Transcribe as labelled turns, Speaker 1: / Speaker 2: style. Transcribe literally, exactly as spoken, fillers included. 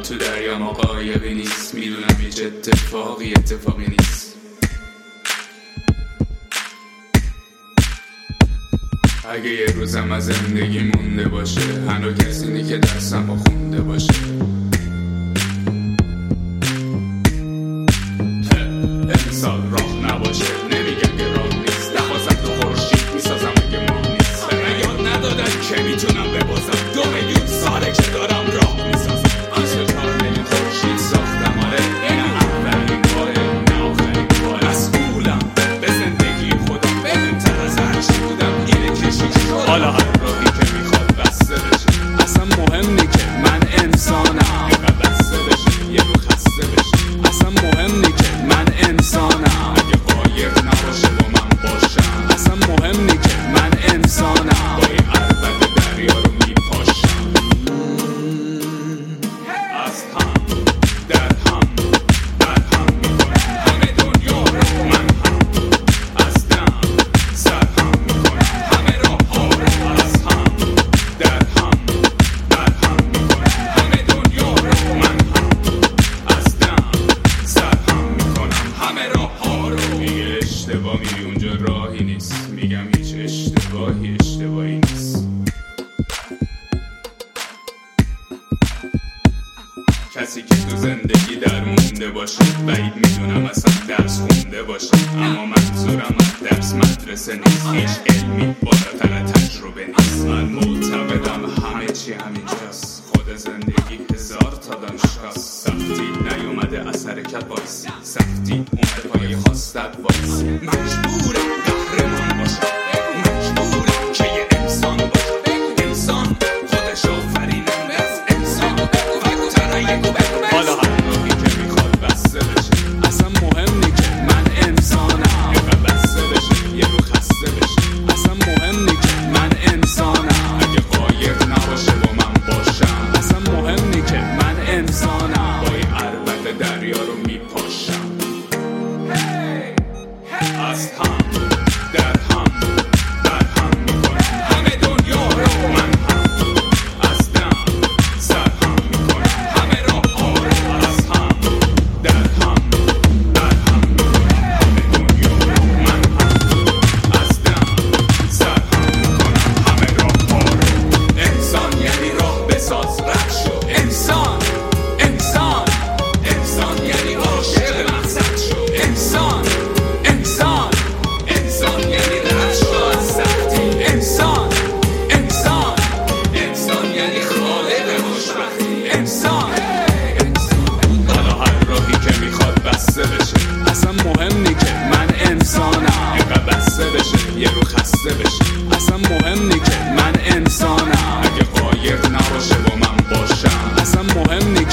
Speaker 1: تو دریا ما قایقی نیست، میدونم هیچ اتفاقی اتفاقی نیست. اگه یه روزم از زندگی مونده باشه، هنو کسی نی که درسمو خونده باشه. امسال راه نباشه، نمیگم که راه نیست، نخواستم تو خورشید میسازم اگه ماه نیست. به من یاد ندادن که میتونم ببازم، دو میلیون ساله که دارم راه میسازم. از چهار میلیون خورشید ساختم، آره این اولین باره نه آخرین باره. مسئولم به زندگی خودم، بهتر از هرچی بودم اینه کشیش شدم. حالا هر راهی که میخواد بسته بشه، اصلا مهم نی که من انسانم. اینقدر بسته بشه یه رو خسته بشه، اصلا مهم نی که من انسانم. اگه قایق نباشه با من باشم، اصلا مهم نی که من انسانم. با این عربت دریا رو میپاشم. از هم در هم در هم میکنم همه دنیا رو، من هم از دم سر هم میکنم همه راه ها رو. از هم در هم در هم میکنم همه دنیا رو، من هم از دم سر هم میکنم همه راه ها رو. میگه اشتباه میری اونجا راهی نیست، میگم هیچ اشتباهی اشتباهی نیست. کسی که تو زندگی در مونده باشه، بعید میدونم اصلا درس خونده باشه. اما منظورم از درس مدرسه نیست، هیچ علمی بالاتر تجربه نیست. من معتقدم همه چی همینجاست، خود زندگی هزار تا دانشگاست. سختی نیومده از حرکت وایسی، سختی اومده پای خواستت وایسی. مجبورم قهرمان باشم، مجبورم که یه انسان باشم. انسان خودش آفرینه از انسان، بگو ترایی گو بگو. حالا هر راهی که میخواد بسته بشه، اصلا مهم نی که من انسانم. اینقدر بسته بشه یه رو خسته بشه، اصلا مهم نی که من انسانم. اگه قایق نباشه با من باشم، اصلا مهم نی که من انسانم. با این عربت دریا رو میپاشم. از هم در هم در هم میکنم همه دنیا رو، من هم از دم سر هم میکنم همه راه ها رو. از هم در هم در هم میکنم همه دنیا رو، من هم از دم سر هم میکنم همه راه ها رو. انسان یعنی راه بساز رد شو، انسان انسان انسان یعنی عاشق مقصد شو. انسان انسان انسان یعنی رد شو از سختی. انسان انسان انسان یعنی خالق خوشبختی. انسان حالا هر راهی که میخواد بسته بشه، اصلا مهم نی که من انسانم. اینقدر بسته بشه یه رو خسته بشه، اصلا مهم نی که من انسانم. اگه قایق نباشه با من باشم، اصلا مهم نی